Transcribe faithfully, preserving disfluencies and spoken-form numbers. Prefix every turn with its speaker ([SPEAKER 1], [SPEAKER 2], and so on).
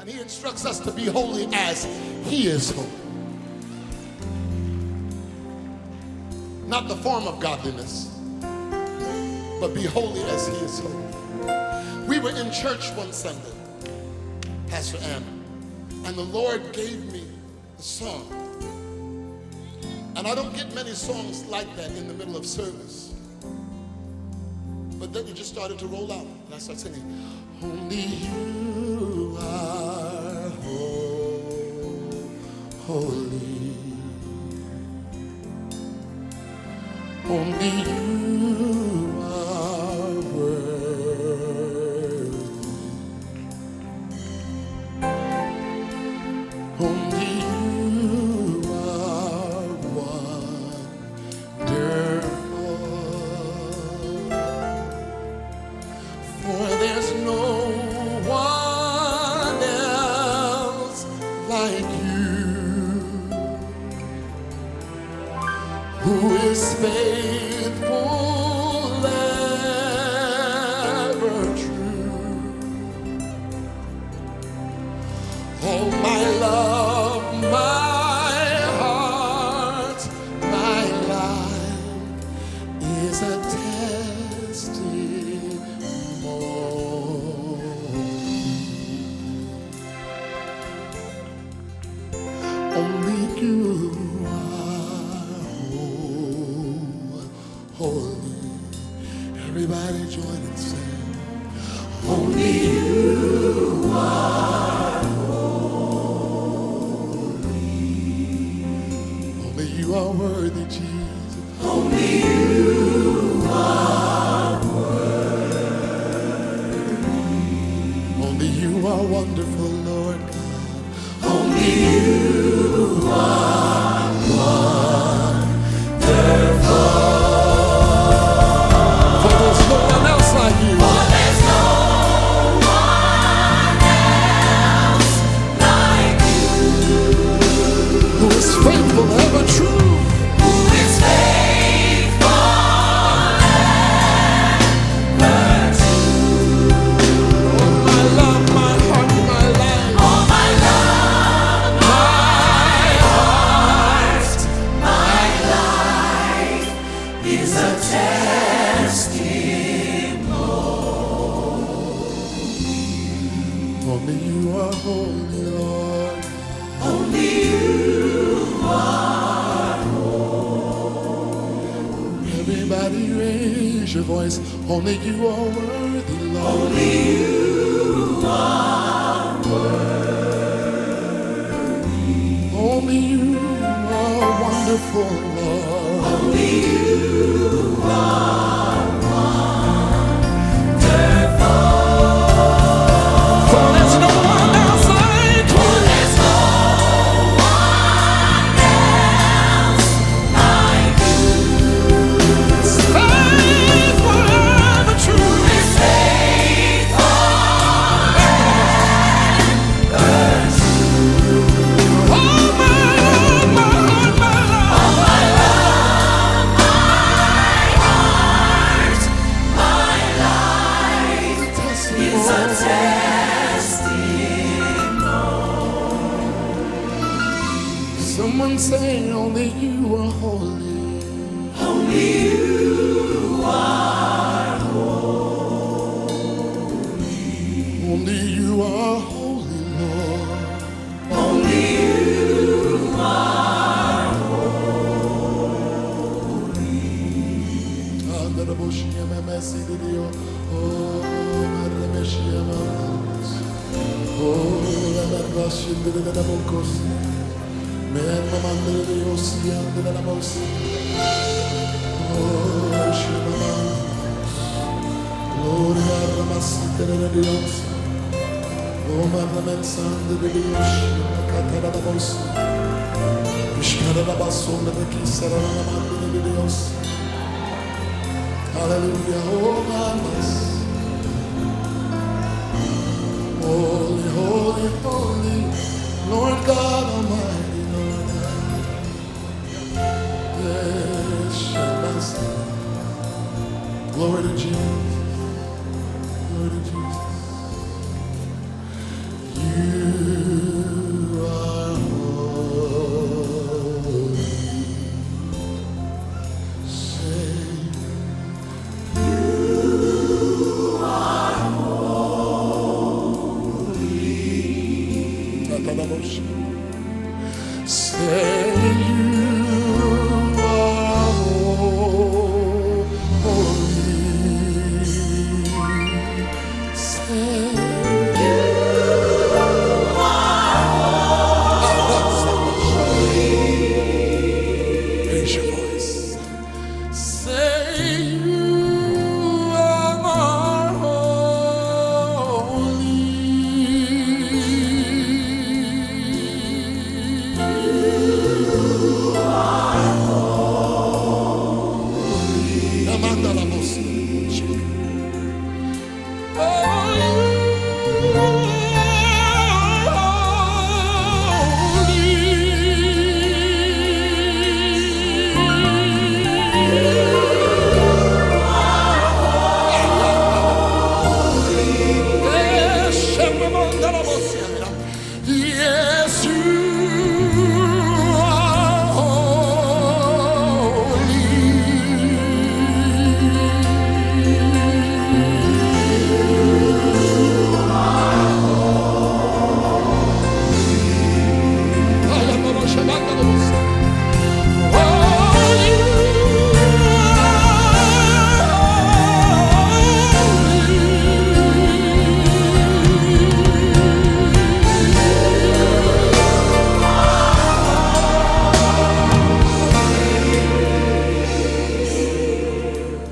[SPEAKER 1] And he instructs us to be holy as he is holy. Not the form of godliness, but be holy as he is holy. We were in church one Sunday, Pastor Anna, and the Lord gave me a song. And I don't get many songs like that in the middle of service. But then it just started to roll out. And I started singing, only you are holy. Only you are worthy. Only you are wonderful. For there's no one else like you who is faithful, ever true. Oh, my love, my heart, my life is a testimony. Only you are holy. Everybody join and sing. Only you are holy. Only you are worthy, Jesus. Only you are worthy. Only you are wonderful, Lord God. Only you are wonderful. Faithful, ever true. Who is faithful, ever true. Oh, my love, my heart, my life. Oh, my love, my heart, my life is a testimony. Only you are holy, Lord. Only you are holy. Everybody raise your voice. Only you are worthy, Lord. Only you are worthy. Only you are wonderful, Lord. Only you are wonderful. For there's no one else like you. There's no one else like you. It's faithful, ever true. It's faithful, ever true. Oh, my love, my heart, my love. Oh, my love, my heart, my life is a testimony. Someone say, only you are holy. Only you are holy. Only you are holy, Lord. Only you are holy. Under the bush, oh, oh, the rush into the Bocos. Man, Mamma, the Ocean, the Lamos. Oh, Shimama. Gloria, Ramasita, the Dios. Oh, Mamma, San, the Dios. Catarabos. Mishkarabason, the Kisara, the Dios. Hallelujah, oh, Mamas. Holy, holy, holy, Lord God Almighty, Lord God. Yes, Shabbat. Glory to Jesus. Glory to Jesus. You Say